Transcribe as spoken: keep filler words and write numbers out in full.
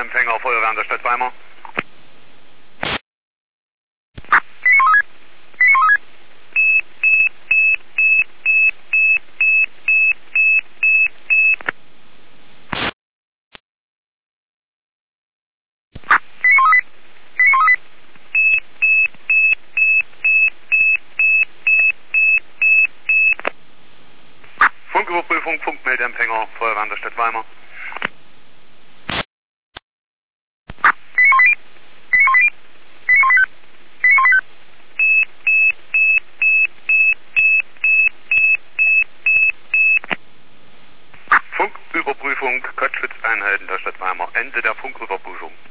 Empfänger Feuerwehr an der Stadt Weimar. Funküberprüfung, Funkmeldeempfänger Feuerwehr an der Stadt Weimar. Funküberprüfung, Kottschwitzeinheiten der Stadt Weimar. Ende der Funküberprüfung.